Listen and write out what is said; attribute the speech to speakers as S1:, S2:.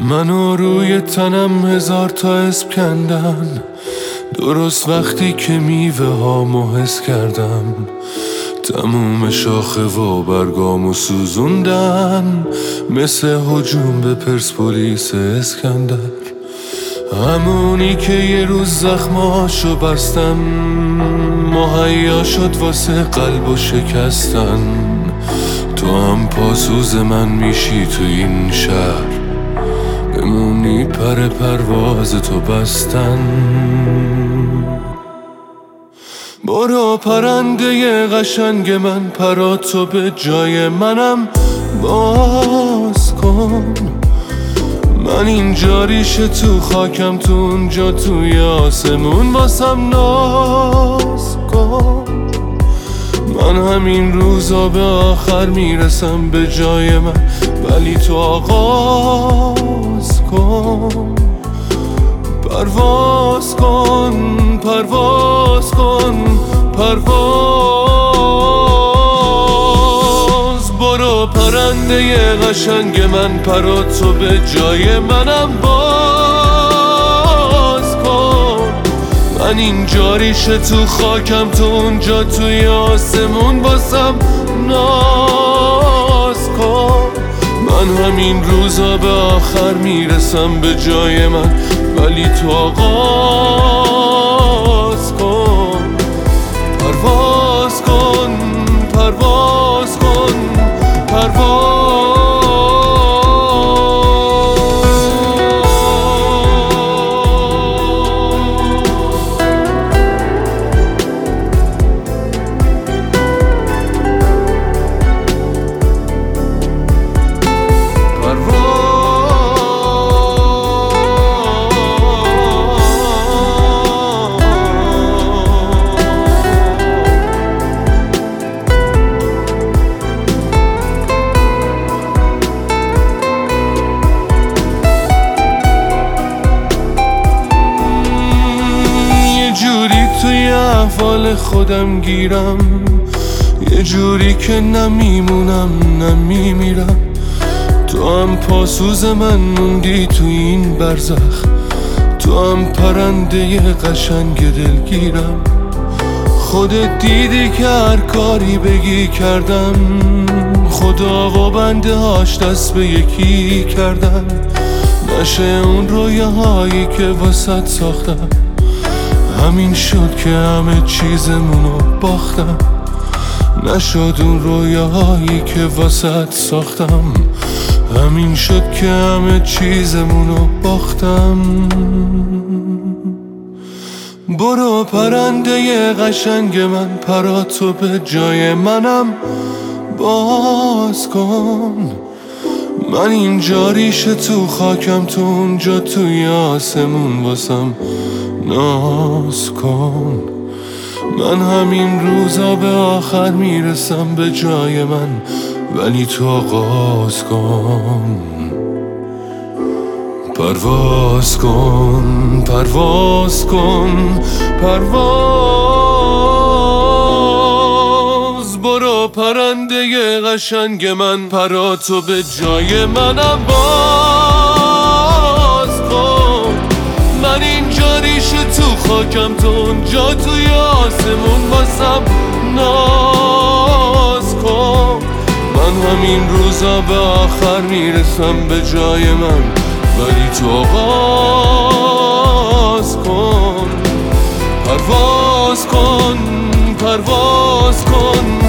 S1: منو روی تنم هزار تا اسم کندن، درست وقتی که میوه هامو حس کردم. تموم شاخه و برگامو سوزوندن، مثل هجوم به پرسپولیس اسکندر. همونی که یه روز زخماشو بستم، مهیا شد واسه قلبو شکستن. تو هم پاسوز من میشی تو این شهر، بمونی پر پرواز تو بستن. برو پرنده قشنگ من، پراتو به جای منم باز کن. من اینجا ریشه تو خاکم، تو اونجا توی آسمون واسم ناز کن. من همین روزا به آخر میرسم به جای من، ولی تو آغاز کن. پرواز کن، پرواز کن، پرواز. برو پرنده قشنگ من، پراتو به جای منم باز کن. من اینجا ریشه تو خاکم، تو اونجا توی آسمون واسم ناز کن. من همین روزا به آخر میرسم به جای من، ولی تو آغاز کن. پرواز کن، پرواز کن، پرواز. توی احوال خودم گیرم، یه جوری که نمیمونم نمیمیرم. تو هم پاسوز من موندی تو این برزخ، تو هم پرنده قشنگ دلگیرم. خودت دیدی که هر کاری بگی کردم، خدا و بنده هاش دست به یکی کردم. نشه اون رویاهایی که واسط ساختم، همین شد که همه چیزمونو باختم. نشد اون رویاهایی که واسط ساختم، همین شد که همه چیزمونو باختم. برو پرنده قشنگ من، پراتو به جای منم باز کن. من اینجا ریشه تو خاکم، تو اونجا توی آسمون واسم ناز کن. من همین روزا به آخر میرسم به جای من، ولی تو آغاز کن. پرواز کن، پرواز کن، پرواز. برو پرنده قشنگ من، پراتو به جای منم باز کن. من اینجا ریشه تو خاکم، تو اونجا توی آسمون واسم ناز کن. من همین روزا به آخر میرسم به جای من، ولی تو آغاز کن. پرواز کن، پرواز کن،